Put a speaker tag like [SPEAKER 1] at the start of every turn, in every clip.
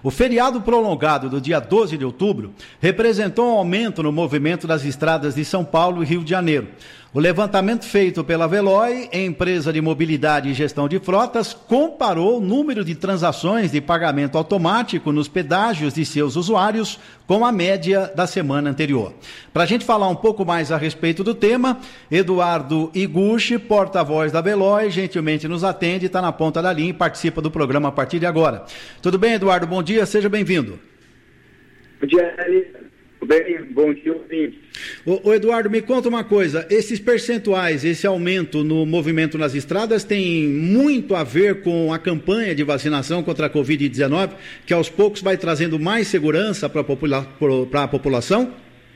[SPEAKER 1] O feriado prolongado do dia 12 de outubro representou um aumento no movimento das estradas de São Paulo e Rio de Janeiro. O levantamento feito pela Veloy, empresa de mobilidade e gestão de frotas, comparou o número de transações de pagamento automático nos pedágios de seus usuários com a média da semana anterior. Para a gente falar um pouco mais a respeito do tema, Eduardo Iguchi, porta-voz da Veloy, gentilmente nos atende, está na ponta da linha e participa do programa a partir de agora. Tudo bem, Eduardo? Bom dia, seja bem-vindo.
[SPEAKER 2] Bom dia, Eli. Bem, bom dia, ouvintes.
[SPEAKER 1] Ô Eduardo, me conta uma coisa, esses percentuais, esse aumento no movimento nas estradas tem muito a ver com a campanha de vacinação contra a Covid-19, que aos poucos vai trazendo mais segurança para a população?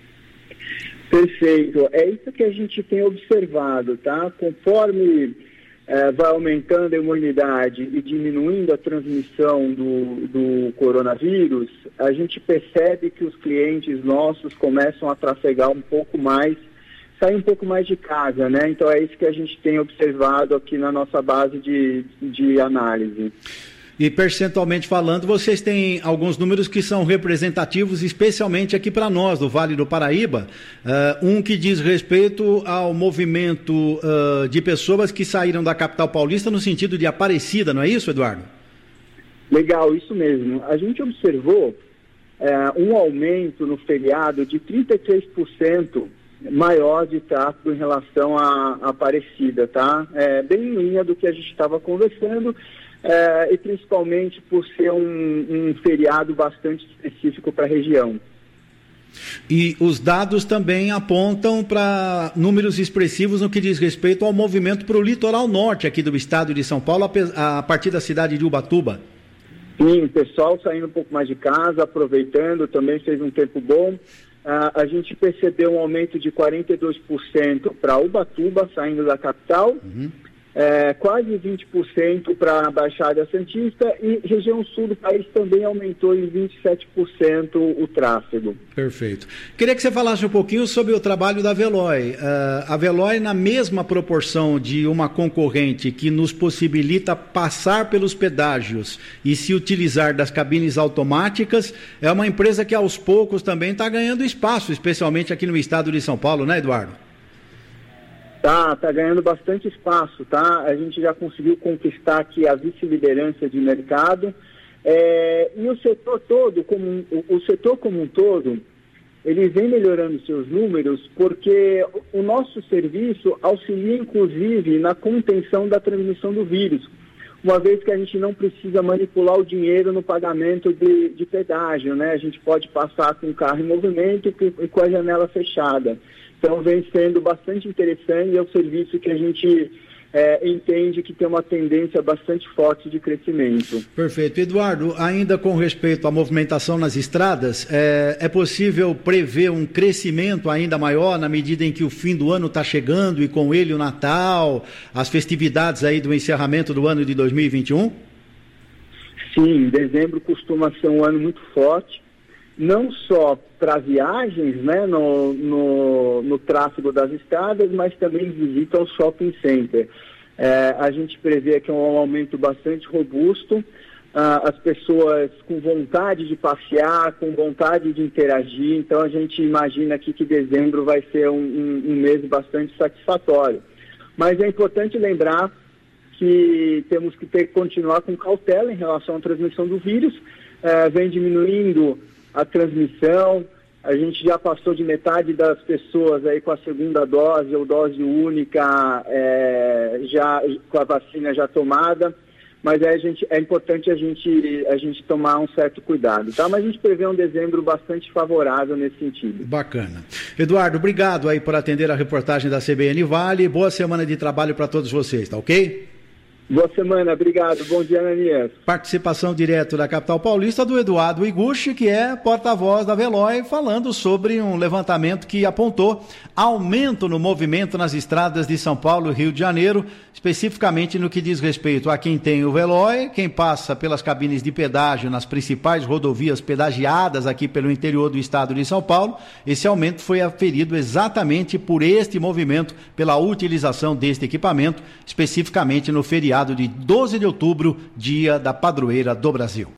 [SPEAKER 2] Perfeito, é isso que a gente tem observado, tá? Conforme vai aumentando a imunidade e diminuindo a transmissão do coronavírus, a gente percebe que os clientes nossos começam a trafegar um pouco mais, sair um pouco mais de casa, né? Então é isso que a gente tem observado aqui na nossa base de análise.
[SPEAKER 1] E percentualmente falando, vocês têm alguns números que são representativos, especialmente aqui para nós, do Vale do Paraíba, um que diz respeito ao movimento de pessoas que saíram da capital paulista no sentido de Aparecida, não é isso, Eduardo?
[SPEAKER 2] Legal, isso mesmo. A gente observou um aumento no feriado de 33% maior de tráfego em relação à Aparecida, tá? Bem em linha do que a gente estava conversando, e principalmente por ser um feriado bastante específico para a região.
[SPEAKER 1] E os dados também apontam para números expressivos no que diz respeito ao movimento para o litoral norte aqui do estado de São Paulo, a partir da cidade de Ubatuba.
[SPEAKER 2] Sim, o pessoal saindo um pouco mais de casa, aproveitando, também fez um tempo bom. A gente percebeu um aumento de 42% para Ubatuba, saindo da capital. Quase 20% para a Baixada Santista, e região sul do país também aumentou em 27% o tráfego.
[SPEAKER 1] Perfeito. Queria que você falasse um pouquinho sobre o trabalho da Veloy. A Veloy, na mesma proporção de uma concorrente que nos possibilita passar pelos pedágios e se utilizar das cabines automáticas, é uma empresa que aos poucos também está ganhando espaço, especialmente aqui no estado de São Paulo, né, Eduardo?
[SPEAKER 2] Tá ganhando bastante espaço, tá? A gente já conseguiu conquistar aqui a vice-liderança de mercado, e o setor como um todo, ele vem melhorando seus números porque o nosso serviço auxilia, inclusive, na contenção da transmissão do vírus, uma vez que a gente não precisa manipular o dinheiro no pagamento de pedágio, né? A gente pode passar com o carro em movimento e com a janela fechada. Então vem sendo bastante interessante e é um serviço que a gente entende que tem uma tendência bastante forte de crescimento.
[SPEAKER 1] Perfeito. Eduardo, ainda com respeito à movimentação nas estradas, é possível prever um crescimento ainda maior na medida em que o fim do ano está chegando e com ele o Natal, as festividades aí do encerramento do ano de 2021?
[SPEAKER 2] Sim, dezembro costuma ser um ano muito forte, não só para viagens, né, no tráfego das estradas, mas também visita ao shopping center. A gente prevê que é um aumento bastante robusto, as pessoas com vontade de passear, com vontade de interagir, então a gente imagina aqui que dezembro vai ser um mês bastante satisfatório. Mas é importante lembrar que temos que continuar com cautela em relação à transmissão do vírus, vem diminuindo a transmissão, a gente já passou de metade das pessoas aí com a segunda dose ou dose única, já com a vacina já tomada, mas é importante a gente tomar um certo cuidado, tá? Mas a gente prevê um dezembro bastante favorável nesse sentido.
[SPEAKER 1] Bacana. Eduardo, obrigado aí por atender a reportagem da CBN Vale, boa semana de trabalho para todos vocês, tá ok?
[SPEAKER 2] Boa semana, obrigado. Bom dia, Ananias.
[SPEAKER 1] Participação direto da capital paulista do Eduardo Iguchi, que é porta-voz da Veloy, falando sobre um levantamento que apontou aumento no movimento nas estradas de São Paulo e Rio de Janeiro, especificamente no que diz respeito a quem tem o Veloy, quem passa pelas cabines de pedágio nas principais rodovias pedagiadas aqui pelo interior do estado de São Paulo. Esse aumento foi aferido exatamente por este movimento, pela utilização deste equipamento, especificamente no feriado de 12 de outubro, dia da padroeira do Brasil.